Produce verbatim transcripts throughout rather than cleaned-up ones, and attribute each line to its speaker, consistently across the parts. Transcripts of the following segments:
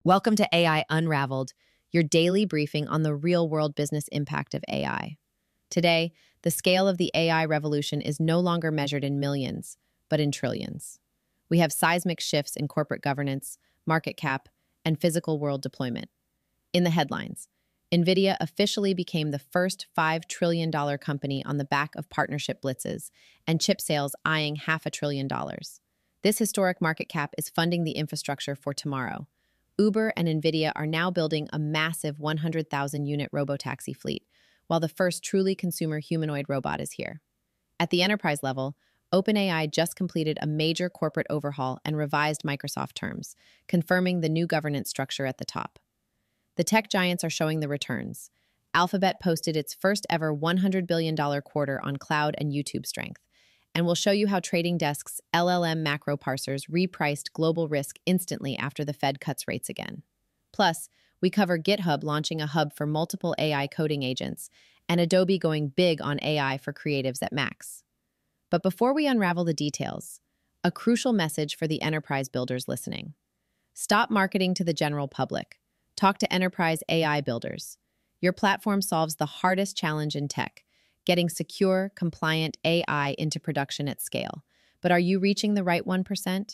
Speaker 1: Welcome to A I Unraveled, your daily briefing on the real-world business impact of A I. Today, the scale of the A I revolution is no longer measured in millions, but in trillions. We have seismic shifts in corporate governance, market cap, and physical world deployment. In the headlines, NVIDIA officially became the first five trillion dollar company on the back of partnership blitzes, and chip sales eyeing half a trillion dollars. This historic market cap is funding the infrastructure for tomorrow. Uber and NVIDIA are now building a massive one hundred thousand unit robotaxi fleet, while the first truly consumer humanoid robot is here. At the enterprise level, OpenAI just completed a major corporate overhaul and revised Microsoft terms, confirming the new governance structure at the top. The tech giants are showing the returns. Alphabet posted its first ever one hundred billion dollar quarter on cloud and YouTube strength, and we'll show you how Trading Desk's L L M macro parsers repriced global risk instantly after the Fed cuts rates again. Plus, we cover GitHub launching a hub for multiple A I coding agents, and Adobe going big on A I for creatives at Max. But before we unravel the details, a crucial message for the enterprise builders listening. Stop marketing to the general public. Talk to enterprise A I builders. Your platform solves the hardest challenge in tech, getting secure, compliant A I into production at scale. But are you reaching the right one percent?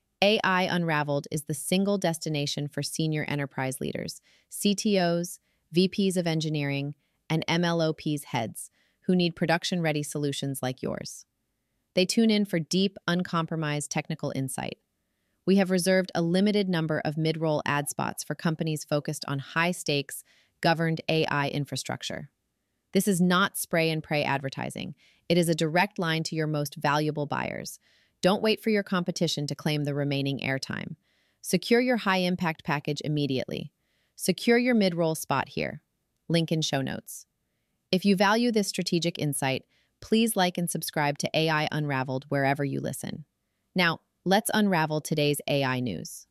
Speaker 1: A I Unraveled is the single destination for senior enterprise leaders, C T Os, V Ps of engineering, and M L O Ps heads who need production-ready solutions like yours. They tune in for deep, uncompromised technical insight. We have reserved a limited number of mid-roll ad spots for companies focused on high-stakes, governed A I infrastructure. This is not spray and pray advertising. It is a direct line to your most valuable buyers. Don't wait for your competition to claim the remaining airtime. Secure your high-impact package immediately. Secure your mid-roll spot here. Link in show notes. If you value this strategic insight, please like and subscribe to A I Unraveled wherever you listen. Now, let's unravel today's A I news.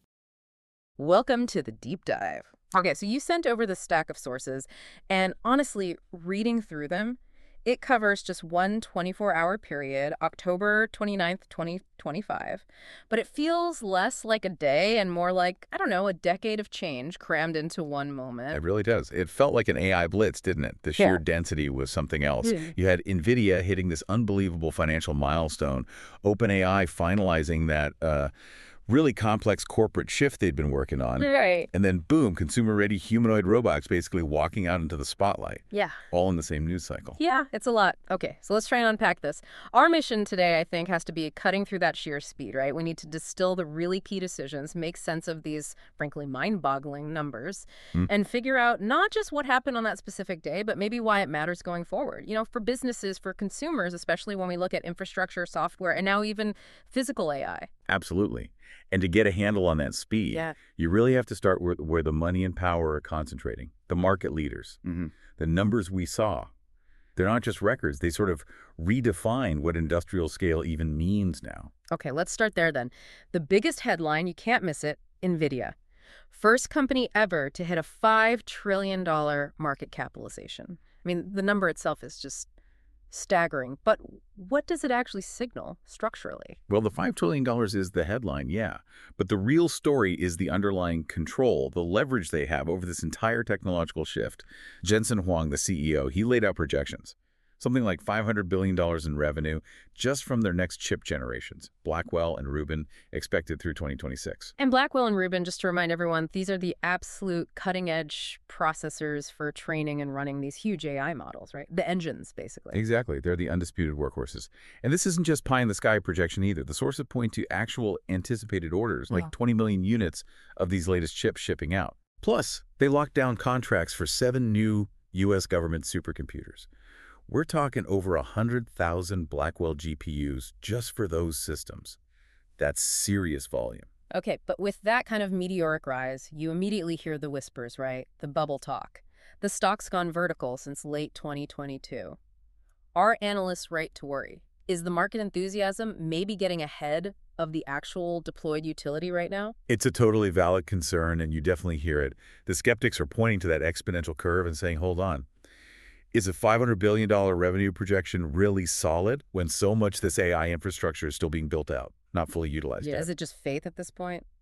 Speaker 2: Welcome to the deep dive. Okay, so you sent over the stack of sources, and honestly, reading through them, it covers just one twenty-four hour period, October twenty-ninth, twenty twenty-five. But it feels less like a day and more like, I don't know, a decade of change crammed into one moment.
Speaker 3: It really does. It felt like an A I blitz, didn't it? The sheer
Speaker 2: Yeah.
Speaker 3: density was something else.
Speaker 2: Mm.
Speaker 3: You had NVIDIA hitting this unbelievable financial milestone, OpenAI finalizing that uh, really complex corporate shift they'd been working on.
Speaker 2: Right.
Speaker 3: And then, boom, consumer-ready humanoid robots basically walking out into the spotlight,
Speaker 2: Yeah.
Speaker 3: all in the same news cycle.
Speaker 2: Yeah, it's a lot. Okay, so let's try and unpack this. Our mission today, I think, has to be cutting through that sheer speed, right? We need to distill the really key decisions, make sense of these, frankly, mind-boggling numbers,
Speaker 3: Hmm.
Speaker 2: and figure out not just what happened on that specific day, but maybe why it matters going forward. You know, for businesses, for consumers, especially when we look at infrastructure, software, and now even physical A I.
Speaker 3: Absolutely. And to get a handle on that speed,
Speaker 2: Yeah.
Speaker 3: you really have to start where, where the money and power are concentrating, the market leaders.
Speaker 4: Mm-hmm.
Speaker 3: The numbers we saw, they're not just records. They sort of redefine what industrial scale even means now.
Speaker 2: Okay, let's start there then. The biggest headline, you can't miss it, NVIDIA. First company ever to hit a five trillion dollar market capitalization. I mean, the number itself is just staggering. But what does it actually signal structurally?
Speaker 3: Well, the five trillion dollars is the headline, yeah. But the real story is the underlying control, the leverage they have over this entire technological shift. Jensen Huang, the C E O, he laid out projections. Something like five hundred billion dollars in revenue just from their next chip generations, Blackwell and Rubin, expected through twenty twenty-six.
Speaker 2: And Blackwell and Rubin, just to remind everyone, these are the absolute cutting-edge processors for training and running these huge A I models, right? The engines, basically.
Speaker 3: Exactly. They're the undisputed workhorses. And this isn't just pie-in-the-sky projection either. The sources point to actual anticipated orders, like
Speaker 2: Yeah.
Speaker 3: twenty million units of these latest chips shipping out. Plus, they locked down contracts for seven new U S government supercomputers. We're talking over one hundred thousand Blackwell G P Us just for those systems. That's serious volume.
Speaker 2: Okay, but with that kind of meteoric rise, you immediately hear the whispers, right? The bubble talk. The stock's gone vertical since late twenty twenty-two. Are analysts right to worry? Is the market enthusiasm maybe getting ahead of the actual deployed utility right now?
Speaker 3: It's a totally valid concern, and you definitely hear it. The skeptics are pointing to that exponential curve and saying, hold on. Is a five hundred billion dollar revenue projection really solid when so much this A I infrastructure is still being built out, not fully utilized
Speaker 2: Yeah,
Speaker 3: yet?
Speaker 2: is it just faith at this point?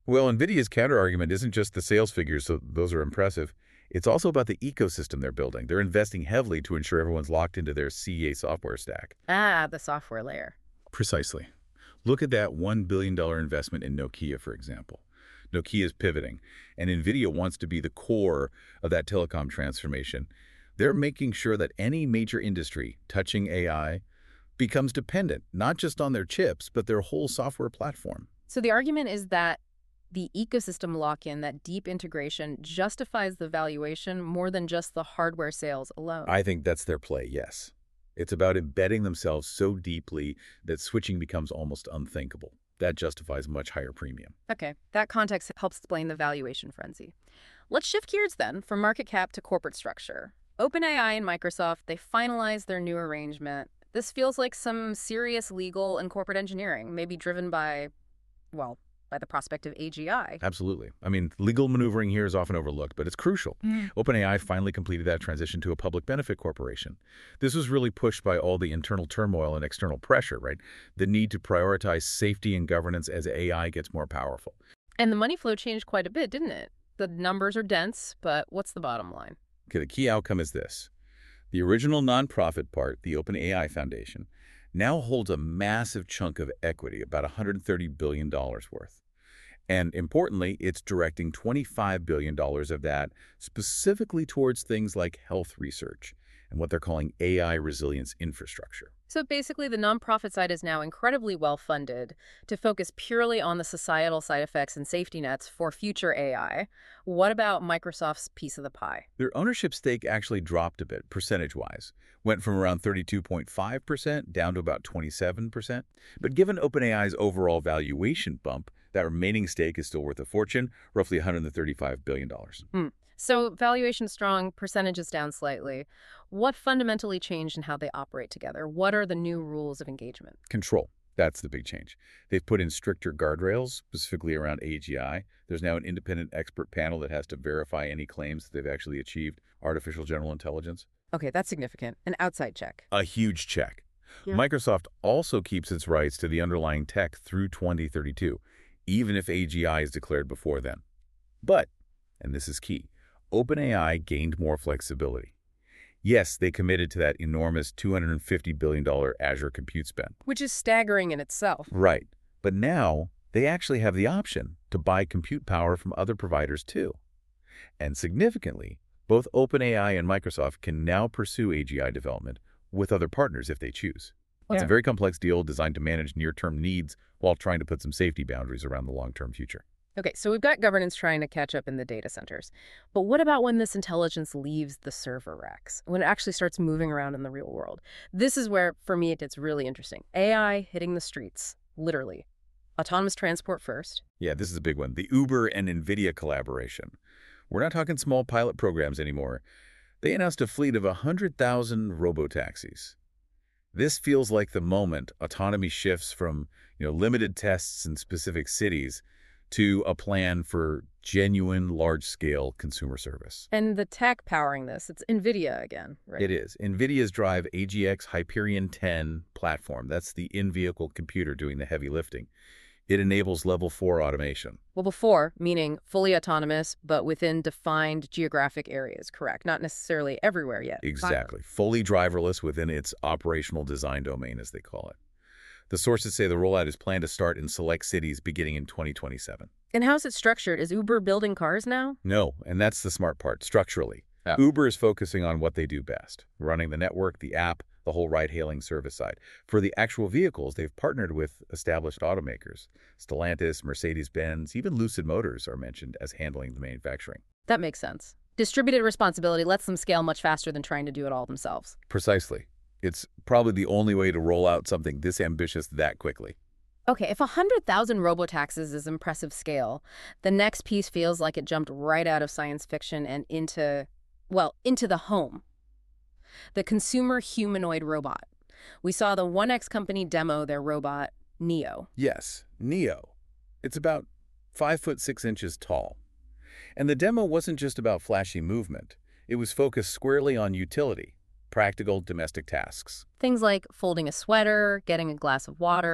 Speaker 3: Well, NVIDIA's counterargument isn't just the sales figures, so those are impressive. It's also about the ecosystem they're building. They're investing heavily to ensure everyone's locked into their C A software stack.
Speaker 2: Ah, the software layer.
Speaker 3: Precisely. Look at that one billion dollar investment in Nokia, for example. Nokia is pivoting, and NVIDIA wants to be the core of that telecom transformation. They're making sure that any major industry touching A I becomes dependent, not just on their chips, but their whole software platform.
Speaker 2: So the argument is that the ecosystem lock-in, that deep integration, justifies the valuation more than just the hardware sales alone.
Speaker 3: I think that's their play, yes. It's about embedding themselves so deeply that switching becomes almost unthinkable. That justifies much higher premium.
Speaker 2: Okay, that context helps explain the valuation frenzy. Let's shift gears then from market cap to corporate structure. OpenAI and Microsoft, they finalized their new arrangement. This feels like some serious legal and corporate engineering, maybe driven by, well, by the prospect of A G I.
Speaker 3: Absolutely. I mean, legal maneuvering here is often overlooked, but it's crucial.
Speaker 2: Mm.
Speaker 3: OpenAI finally completed that transition to a public benefit corporation. This was really pushed by all the internal turmoil and external pressure, right? The need to prioritize safety and governance as A I gets more powerful.
Speaker 2: And the money flow changed quite a bit, didn't it? The numbers are dense, but what's the bottom line?
Speaker 3: Okay, the key outcome is this. The original nonprofit part, the OpenAI Foundation, now holds a massive chunk of equity, about one hundred thirty billion dollars worth. And importantly, it's directing twenty-five billion dollars of that specifically towards things like health research and what they're calling A I resilience infrastructure.
Speaker 2: So basically, the nonprofit side is now incredibly well-funded to focus purely on the societal side effects and safety nets for future A I. What about Microsoft's piece of the pie?
Speaker 3: Their ownership stake actually dropped a bit, percentage-wise. Went from around thirty-two point five percent down to about twenty-seven percent. But given OpenAI's overall valuation bump, that remaining stake is still worth a fortune, roughly one hundred thirty-five billion dollars.
Speaker 2: Hmm. So valuation strong, percentages down slightly. What fundamentally changed in how they operate together? What are the new rules of engagement?
Speaker 3: Control. That's the big change. They've put in stricter guardrails, specifically around A G I. There's now an independent expert panel that has to verify any claims that they've actually achieved artificial general intelligence.
Speaker 2: Okay, that's significant. An outside check.
Speaker 3: A huge check.
Speaker 2: Yeah.
Speaker 3: Microsoft also keeps its rights to the underlying tech through twenty thirty-two, even if A G I is declared before then. But, and this is key, OpenAI gained more flexibility. Yes, they committed to that enormous two hundred fifty billion dollars Azure compute spend.
Speaker 2: Which is staggering in itself.
Speaker 3: Right. But now they actually have the option to buy compute power from other providers too. And significantly, both OpenAI and Microsoft can now pursue A G I development with other partners if they choose. It's a very complex deal designed to manage near-term needs while trying to put some safety boundaries around the long-term future.
Speaker 2: Okay, so we've got governance trying to catch up in the data centers. But what about when this intelligence leaves the server racks, when it actually starts moving around in the real world? This is where, for me, it gets really interesting. A I hitting the streets, literally. Autonomous transport first.
Speaker 3: Yeah, this is a big one. The Uber and NVIDIA collaboration. We're not talking small pilot programs anymore. They announced a fleet of one hundred thousand robotaxis. This feels like the moment autonomy shifts from, you know, limited tests in specific cities to a plan for genuine large-scale consumer service.
Speaker 2: And the tech powering this, it's NVIDIA again, right?
Speaker 3: It is. NVIDIA's Drive A G X Hyperion ten platform. That's the in-vehicle computer doing the heavy lifting. It enables level four automation.
Speaker 2: Well, before, meaning fully autonomous, but within defined geographic areas, correct? Not necessarily everywhere yet.
Speaker 3: Exactly. Fully driverless within its operational design domain, as they call it. The sources say the rollout is planned to start in select cities beginning in twenty twenty-seven.
Speaker 2: And how's it structured? Is Uber building cars now?
Speaker 3: No, and that's the smart part, structurally.
Speaker 2: Yeah.
Speaker 3: Uber is focusing on what they do best, running the network, the app, the whole ride-hailing service side. For the actual vehicles, they've partnered with established automakers. Stellantis, Mercedes-Benz, even Lucid Motors are mentioned as handling the manufacturing.
Speaker 2: That makes sense. Distributed responsibility lets them scale much faster than trying to do it all themselves.
Speaker 3: Precisely. It's probably the only way to roll out something this ambitious that quickly.
Speaker 2: Okay, if one hundred thousand robotaxis is impressive scale, the next piece feels like it jumped right out of science fiction and into, well, into the home. The consumer humanoid robot. We saw the one X company demo their robot, Neo.
Speaker 3: Yes, Neo. It's about five foot six inches tall. And the demo wasn't just about flashy movement. It was focused squarely on utility, practical domestic tasks.
Speaker 2: Things like folding a sweater, getting a glass of water.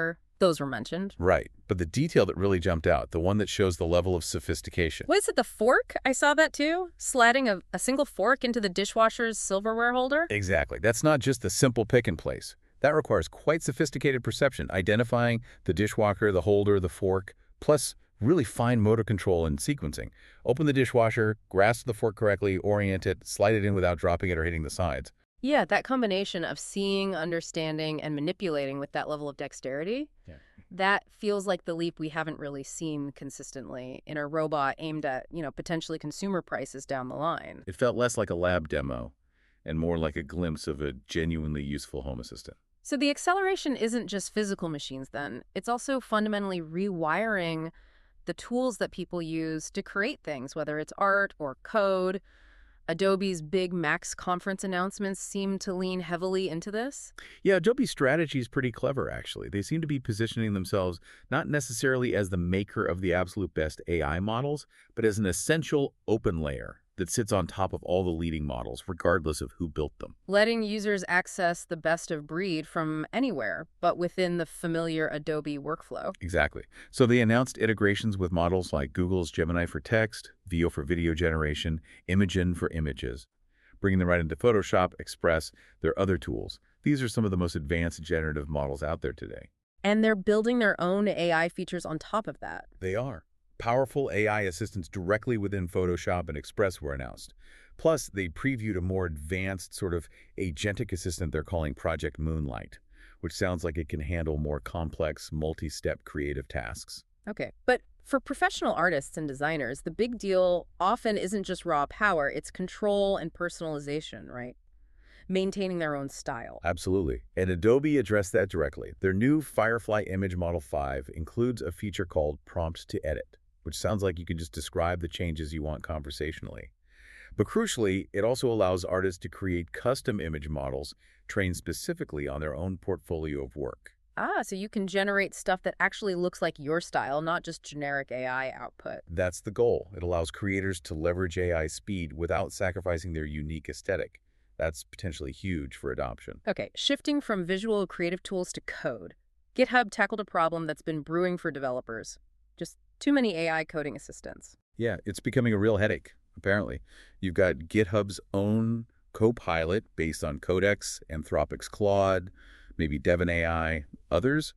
Speaker 2: those were mentioned.
Speaker 3: Right. But the detail that really jumped out, the one that shows the level of sophistication.
Speaker 2: Was it the fork? I saw that too. Sliding a, a single fork into the dishwasher's silverware holder?
Speaker 3: Exactly. That's not just a simple pick and place. That requires quite sophisticated perception, identifying the dishwasher, the holder, the fork, plus really fine motor control and sequencing. Open the dishwasher, grasp the fork correctly, orient it, slide it in without dropping it or hitting the sides.
Speaker 2: Yeah, that combination of seeing, understanding, and manipulating with that level of dexterity,
Speaker 3: Yeah.
Speaker 2: that feels like the leap we haven't really seen consistently in a robot aimed at, you know, potentially consumer prices down the line.
Speaker 3: It felt less like a lab demo and more like a glimpse of a genuinely useful home assistant.
Speaker 2: So the acceleration isn't just physical machines then. It's also fundamentally rewiring the tools that people use to create things, whether it's art or code. Adobe's big Max conference announcements seem to lean heavily into this.
Speaker 3: Yeah, Adobe's strategy is pretty clever, actually. They seem to be positioning themselves not necessarily as the maker of the absolute best A I models, but as an essential open layer that sits on top of all the leading models, regardless of who built them.
Speaker 2: Letting users access the best of breed from anywhere, but within the familiar Adobe workflow.
Speaker 3: Exactly. So they announced integrations with models like Google's Gemini for text, Veo for video generation, Imagen for images, bringing them right into Photoshop, Express, their other tools. These are some of the most advanced generative models out there today.
Speaker 2: And they're building their own A I features on top of that.
Speaker 3: They are. Powerful A I assistants directly within Photoshop and Express were announced. Plus, they previewed a more advanced sort of agentic assistant they're calling Project Moonlight, which sounds like it can handle more complex, multi-step creative tasks.
Speaker 2: Okay, but for professional artists and designers, the big deal often isn't just raw power, it's control and personalization, right? Maintaining their own style.
Speaker 3: Absolutely. And Adobe addressed that directly. Their new Firefly Image Model five includes a feature called Prompt to Edit, which sounds like you can just describe the changes you want conversationally. But crucially, it also allows artists to create custom image models trained specifically on their own portfolio of work.
Speaker 2: Ah, so you can generate stuff that actually looks like your style, not just generic A I output.
Speaker 3: That's the goal. It allows creators to leverage A I speed without sacrificing their unique aesthetic. That's potentially huge for adoption.
Speaker 2: Okay, shifting from visual creative tools to code. GitHub tackled a problem that's been brewing for developers. Just too many A I coding assistants.
Speaker 3: Yeah, it's becoming a real headache, apparently. You've got GitHub's own Copilot based on Codex, Anthropic's Claude, maybe Devon A I, others.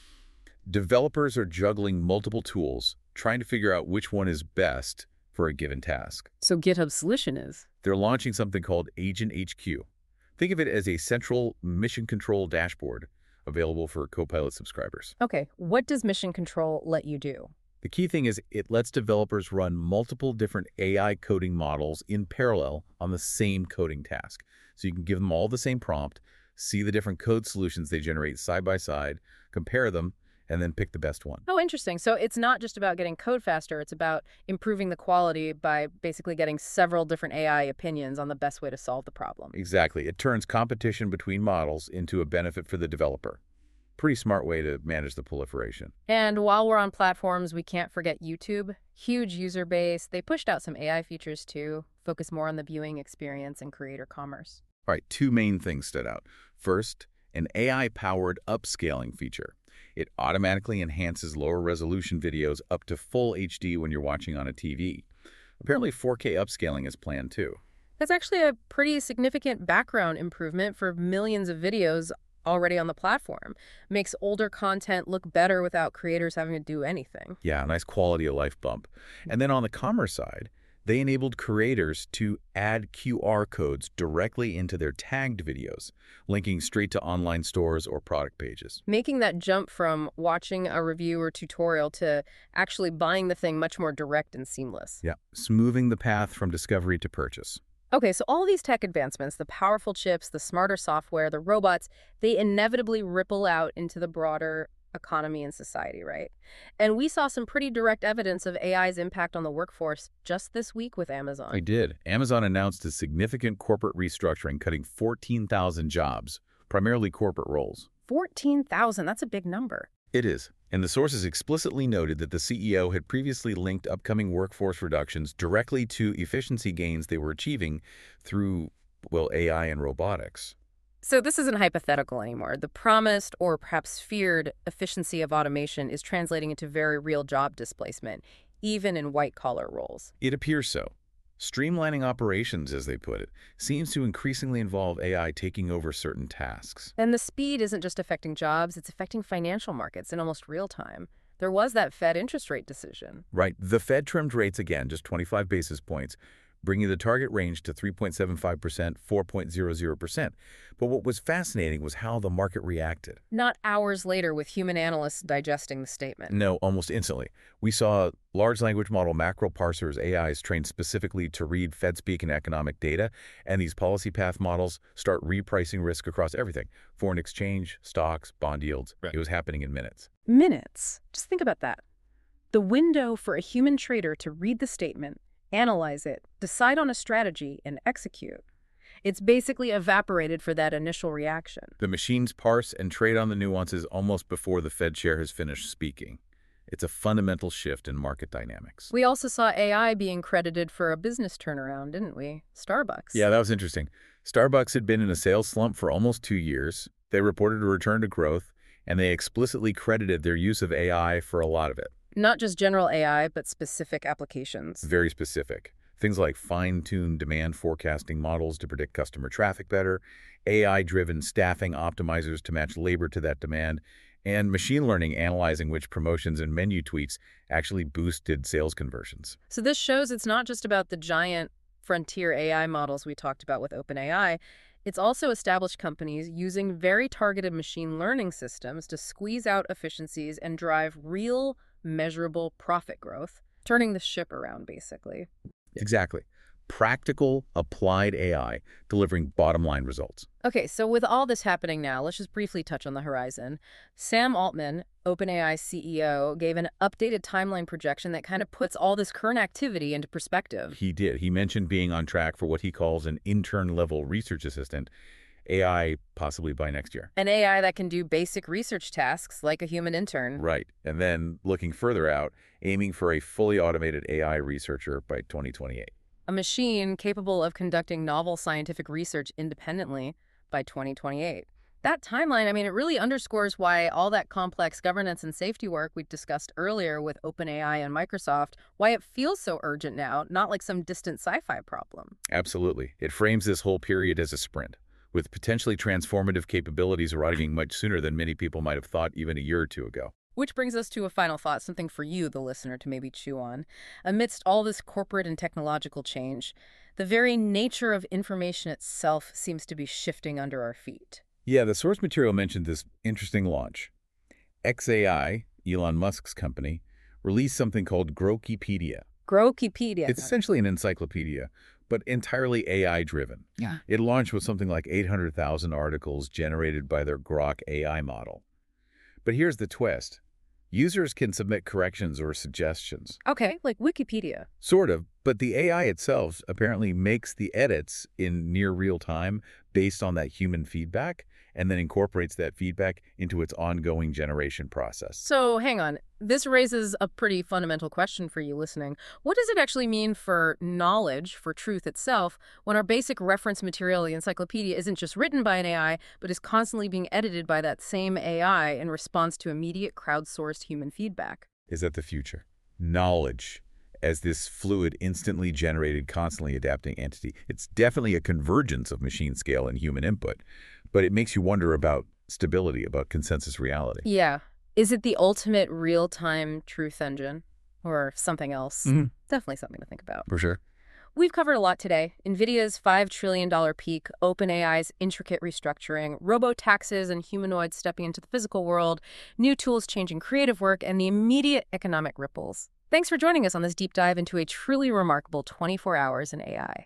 Speaker 3: Developers are juggling multiple tools, trying to figure out which one is best for a given task.
Speaker 2: So GitHub's solution is?
Speaker 3: They're launching something called Agent H Q. Think of it as a central mission control dashboard available for Copilot subscribers.
Speaker 2: Okay, what does Mission Control let you do?
Speaker 3: The key thing is it lets developers run multiple different A I coding models in parallel on the same coding task. So you can give them all the same prompt, see the different code solutions they generate side by side, compare them, and then pick the best one.
Speaker 2: Oh, interesting. So it's not just about getting code faster, it's about improving the quality by basically getting several different A I opinions on the best way to solve the problem.
Speaker 3: Exactly. It turns competition between models into a benefit for the developer. Pretty smart way to manage the proliferation.
Speaker 2: And while we're on platforms, we can't forget YouTube. Huge user base. They pushed out some A I features too, focus more on the viewing experience and creator commerce.
Speaker 3: All right, two main things stood out. First, an A I-powered upscaling feature. It automatically enhances lower resolution videos up to full H D when you're watching on a T V. Apparently four K upscaling is planned too.
Speaker 2: That's actually a pretty significant background improvement for millions of videos already on the platform. Makes older content look better without creators having to do anything.
Speaker 3: Yeah, a nice quality of life bump. And then on the commerce side, they enabled creators to add Q R codes directly into their tagged videos, linking straight to online stores or product pages.
Speaker 2: Making that jump from watching a review or tutorial to actually buying the thing much more direct and seamless.
Speaker 3: Yeah, smoothing the path from discovery to purchase.
Speaker 2: Okay, so all these tech advancements, the powerful chips, the smarter software, the robots, they inevitably ripple out into the broader economy and society, right? And we saw some pretty direct evidence of A I's impact on the workforce just this week with Amazon.
Speaker 3: I did. Amazon announced a significant corporate restructuring, cutting fourteen thousand jobs, primarily corporate roles.
Speaker 2: fourteen thousand, that's a big number.
Speaker 3: It is. And the sources explicitly noted that the C E O had previously linked upcoming workforce reductions directly to efficiency gains they were achieving through, well, A I and robotics.
Speaker 2: So this isn't hypothetical anymore. The promised or perhaps feared efficiency of automation is translating into very real job displacement, even in white-collar roles.
Speaker 3: It appears so. Streamlining operations, as they put it, seems to increasingly involve A I taking over certain tasks.
Speaker 2: And the speed isn't just affecting jobs, it's affecting financial markets in almost real time. There was that Fed interest rate decision.
Speaker 3: Right. The Fed trimmed rates again, just twenty-five basis points, bringing the target range to three point seven five percent, four point zero zero percent. But what was fascinating was how the market reacted.
Speaker 2: Not hours later with human analysts digesting the statement.
Speaker 3: No, almost instantly. We saw large language model macro parsers, A Is trained specifically to read Fed speak and economic data, and these policy path models start repricing risk across everything. Foreign exchange, stocks, bond yields. Right. It was happening in minutes.
Speaker 2: Minutes. Just think about that. The window for a human trader to read the statement, analyze it, decide on a strategy, and execute. It's basically evaporated for that initial reaction.
Speaker 3: The machines parse and trade on the nuances almost before the Fed chair has finished speaking. It's a fundamental shift in market dynamics.
Speaker 2: We also saw A I being credited for a business turnaround, didn't we? Starbucks.
Speaker 3: Yeah, that was interesting. Starbucks had been in a sales slump for almost two years. They reported a return to growth, and they explicitly credited their use of A I for a lot of it.
Speaker 2: Not just general A I, but specific applications.
Speaker 3: Very specific. Things like fine-tuned demand forecasting models to predict customer traffic better, A I-driven staffing optimizers to match labor to that demand, and machine learning analyzing which promotions and menu tweaks actually boosted sales conversions.
Speaker 2: So this shows it's not just about the giant frontier A I models we talked about with OpenAI. It's also established companies using very targeted machine learning systems to squeeze out efficiencies and drive real, measurable profit growth, turning the ship around, basically.
Speaker 3: Exactly. Practical, applied A I delivering bottom-line results.
Speaker 2: Okay, so with all this happening now, let's just briefly touch on the horizon. Sam Altman, OpenAI C E O, gave an updated timeline projection that kind of puts all this current activity into perspective.
Speaker 3: He did. He mentioned being on track for what he calls an intern-level research assistant, A I possibly by next year.
Speaker 2: An A I that can do basic research tasks like a human intern.
Speaker 3: Right. And then looking further out, aiming for a fully automated A I researcher by twenty twenty-eight.
Speaker 2: A machine capable of conducting novel scientific research independently by twenty twenty-eight. That timeline, I mean, it really underscores why all that complex governance and safety work we discussed earlier with OpenAI and Microsoft, why it feels so urgent now, not like some distant sci-fi problem.
Speaker 3: Absolutely. It frames this whole period as a sprint, with potentially transformative capabilities arriving much sooner than many people might have thought even a year or two ago.
Speaker 2: Which brings us to a final thought, something for you, the listener, to maybe chew on. Amidst all this corporate and technological change, the very nature of information itself seems to be shifting under our feet.
Speaker 3: Yeah, the source material mentioned this interesting launch. X A I, Elon Musk's company, released something called Grokipedia.
Speaker 2: Grokipedia.
Speaker 3: It's essentially an encyclopedia, but entirely A I-driven.
Speaker 2: Yeah.
Speaker 3: It launched with something like eight hundred thousand articles generated by their Grok A I model. But here's the twist. Users can submit corrections or suggestions.
Speaker 2: Okay, like Wikipedia.
Speaker 3: Sort of, but the A I itself apparently makes the edits in near real time based on that human feedback and then incorporates that feedback into its ongoing generation process.
Speaker 2: So hang on. This raises a pretty fundamental question for you listening. What does it actually mean for knowledge, for truth itself, when our basic reference material, the encyclopedia, isn't just written by an A I, but is constantly being edited by that same A I in response to immediate crowdsourced human feedback?
Speaker 3: Is that the future? Knowledge as this fluid, instantly generated, constantly adapting entity. It's definitely a convergence of machine scale and human input, but it makes you wonder about stability, about consensus reality.
Speaker 2: Yeah. Is it the ultimate real-time truth engine or something else?
Speaker 3: Mm-hmm.
Speaker 2: Definitely something to think about.
Speaker 3: For sure.
Speaker 2: We've covered a lot today. NVIDIA's five trillion dollar peak, OpenAI's intricate restructuring, robo-taxes and humanoids stepping into the physical world, new tools changing creative work, and the immediate economic ripples. Thanks for joining us on this deep dive into a truly remarkable twenty-four hours in A I.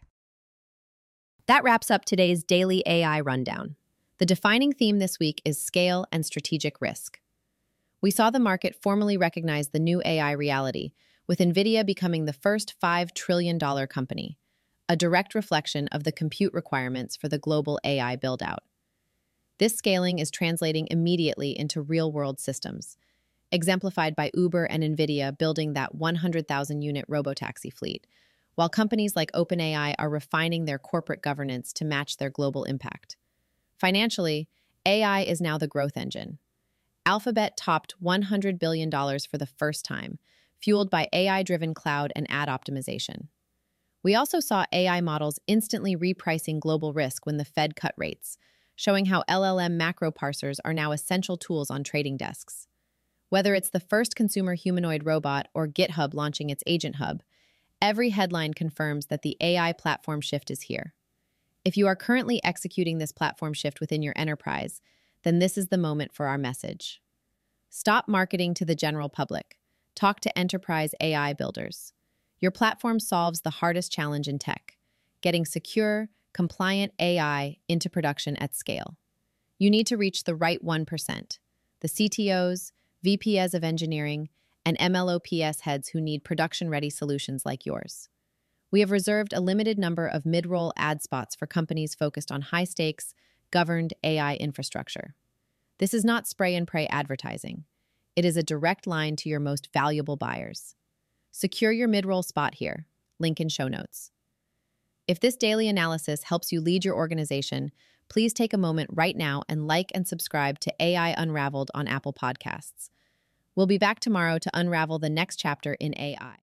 Speaker 1: That wraps up today's daily A I rundown. The defining theme this week is scale and strategic risk. We saw the market formally recognize the new A I reality, with NVIDIA becoming the first five trillion dollar company, a direct reflection of the compute requirements for the global A I build-out. This scaling is translating immediately into real-world systems, exemplified by Uber and NVIDIA building that one hundred thousand unit robotaxi fleet, while companies like OpenAI are refining their corporate governance to match their global impact. Financially, A I is now the growth engine. Alphabet topped one hundred billion dollars for the first time, fueled by A I-driven cloud and ad optimization. We also saw A I models instantly repricing global risk when the Fed cut rates, showing how L L M macro parsers are now essential tools on trading desks. Whether it's the first consumer humanoid robot or GitHub launching its Agent Hub, every headline confirms that the A I platform shift is here. If you are currently executing this platform shift within your enterprise, then this is the moment for our message. Stop marketing to the general public. Talk to enterprise A I builders. Your platform solves the hardest challenge in tech, getting secure, compliant A I into production at scale. You need to reach the right one percent, the C T Os, V Ps of engineering, and M L O P S heads who need production-ready solutions like yours. We have reserved a limited number of mid-roll ad spots for companies focused on high-stakes, governed A I infrastructure. This is not spray-and-pray advertising. It is a direct line to your most valuable buyers. Secure your mid-roll spot here. Link in show notes. If this daily analysis helps you lead your organization, please take a moment right now and like and subscribe to A I Unraveled on Apple Podcasts. We'll be back tomorrow to unravel the next chapter in A I.